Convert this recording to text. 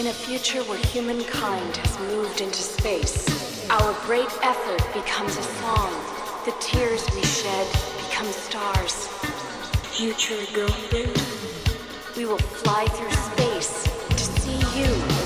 In a future where humankind has moved into space, our great effort becomes a song. The tears we shed become stars. Future girlfriend? We will fly through space to see you.